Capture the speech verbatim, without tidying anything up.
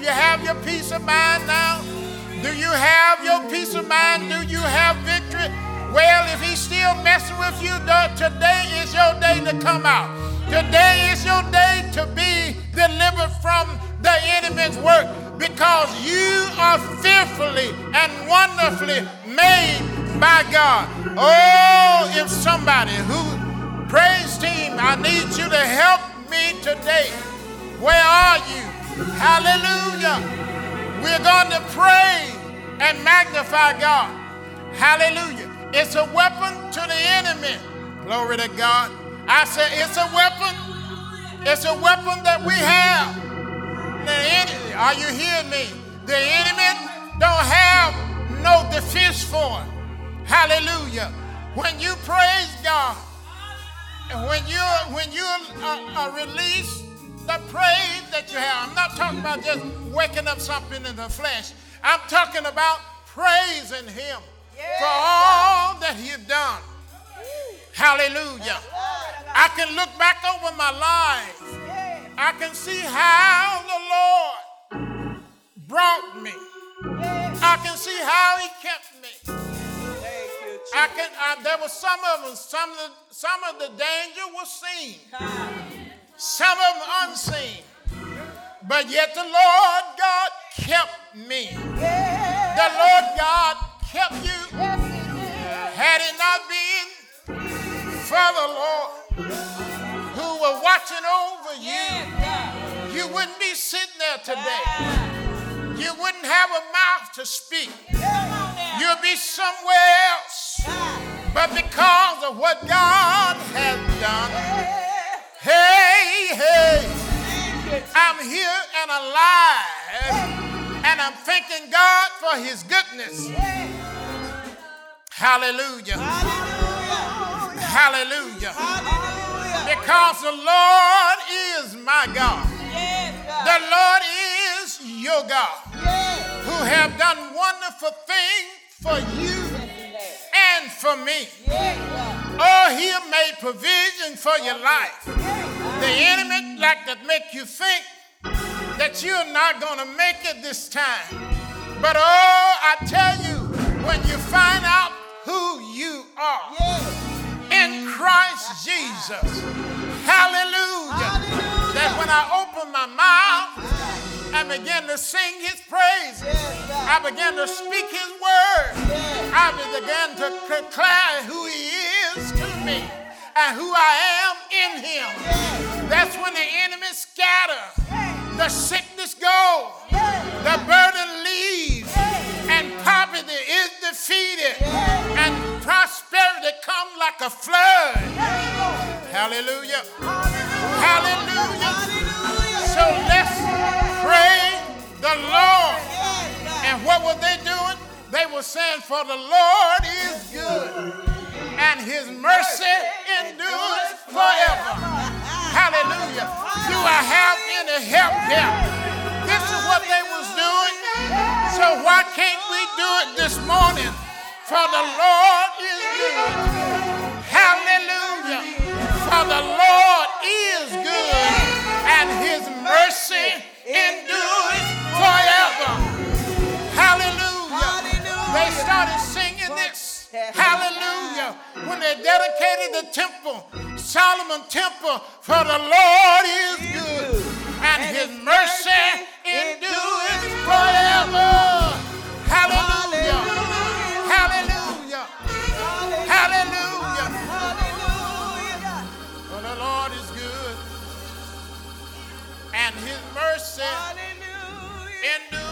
you have your peace of mind now? Do you have your peace of mind? Do you have victory? Well, if he's still messing with you, today is your day to come out. Today is your day to be delivered from the enemy's work, because you are fearfully and wonderfully made by God. Oh, if somebody who, praise team, I need you to help me today. Where are you? Hallelujah. We're going to pray and magnify God. Hallelujah. It's a weapon to the enemy. Glory to God. I said it's a weapon. It's a weapon that we have. The enemy, are you hearing me? The enemy don't have no defense for it. Hallelujah. When you praise God, and when you when you uh, uh, release the praise that you have, I'm not talking about just waking up something in the flesh. I'm talking about praising Him for all that He's done. Hallelujah. I can look back over my life. I can see how the Lord brought me. I can see how He kept me. I can. I, there was some of them. Some of the, some of the danger was seen. Some of them unseen. But yet the Lord God kept me. The Lord God kept you. Had it not been for the Lord who was watching over you, you wouldn't be sitting there today. You wouldn't have a mouth to speak. You'll be somewhere else. But because of what God has done, hey, hey, I'm here and alive, and I'm thanking God for His goodness. Hallelujah. Hallelujah. Because the Lord is my God. The Lord is your God, who have done wonderful things for you and for me. Oh, He made provision for your life. The enemy like to make you think that you're not going to make it this time. But oh, I tell you, when you find out who you are in Christ Jesus, hallelujah, that when I open my mouth, I began to sing His praise. I began to speak His word. I began to declare who He is to me and who I am in Him. That's when the enemy scatters, the sickness goes, the burden leaves, and poverty is defeated, and prosperity comes like a flood. Hallelujah. Hallelujah. So let's praise the Lord. And what were they doing? They were saying, for the Lord is good, and His mercy endures forever. Hallelujah. Do I have any help here? This is what they was doing. So why can't we do it this morning? For the Lord is good. Hallelujah. For the Lord is good, and His mercy endures forever. Hallelujah. Hallelujah. They started singing this. Hallelujah. When they dedicated the temple, Solomon temple, for the Lord is good, and His mercy endures forever. Hallelujah. Hallelujah. Hallelujah. For the Lord is good, and His mercy endures